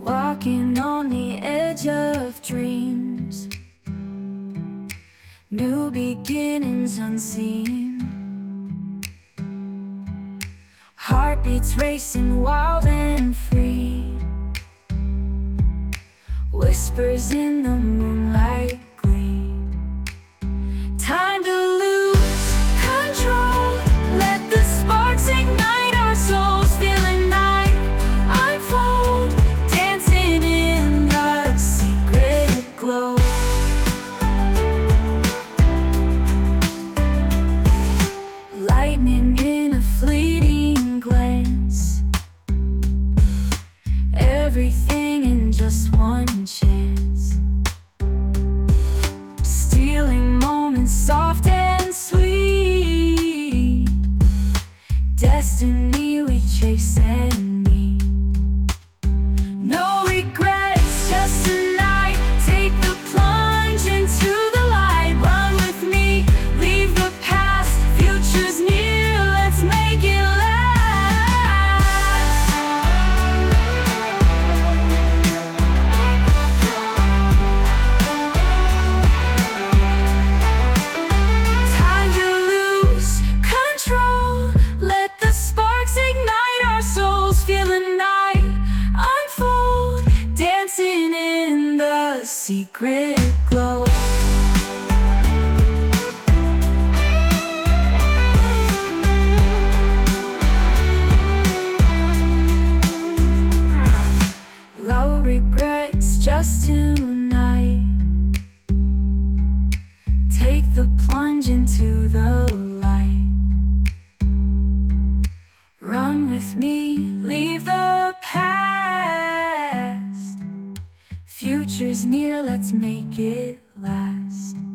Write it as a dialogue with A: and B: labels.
A: walking on the edge of dreams, new beginnings unseen, heartbeats racing wild and free, whispers in the moonlight gleam. Time to lose control, let the sparks ignite our souls, feeling night unfold, dancing in the secret glow. Lightning in a fleeting glance, everything in just one chance, stealing moments soft and sweet, destiny we chase and meet. No regrets, just tonight, take the plunge into the light. Run with me, leave the past, future's near, let's make it time to lose control, let the sparks ignite our souls, feel the night unfold, dancing in the secret glow. No regrets, just tonight, take the plunge into the light. Run with me, leave the past, future's near, let's make it last.